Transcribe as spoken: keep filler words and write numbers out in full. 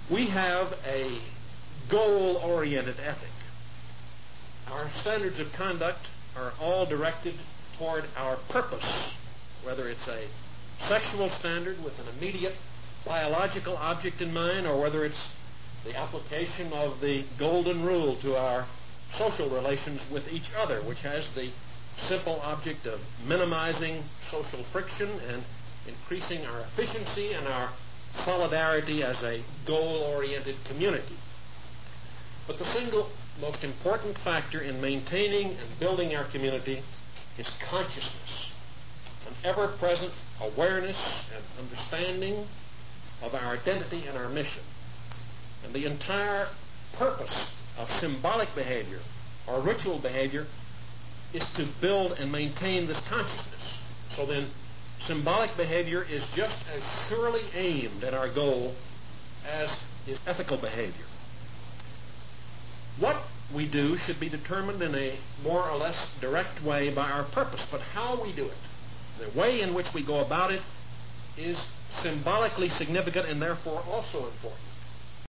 We have a goal-oriented ethic. Our standards of conduct are all directed toward our purpose, whether it's a sexual standard with an immediate biological object in mind, or whether it's the application of the golden rule to our social relations with each other, which has the simple object of minimizing social friction and increasing our efficiency and our solidarity as a goal-oriented community. But the single most important factor in maintaining and building our community is consciousness, an ever-present awareness and understanding of our identity and our mission. And the entire purpose of symbolic behavior or ritual behavior is to build and maintain this consciousness. So then, symbolic behavior is just as surely aimed at our goal as is ethical behavior. What we do should be determined in a more or less direct way by our purpose, but how we do it, the way in which we go about it, is symbolically significant and therefore also important.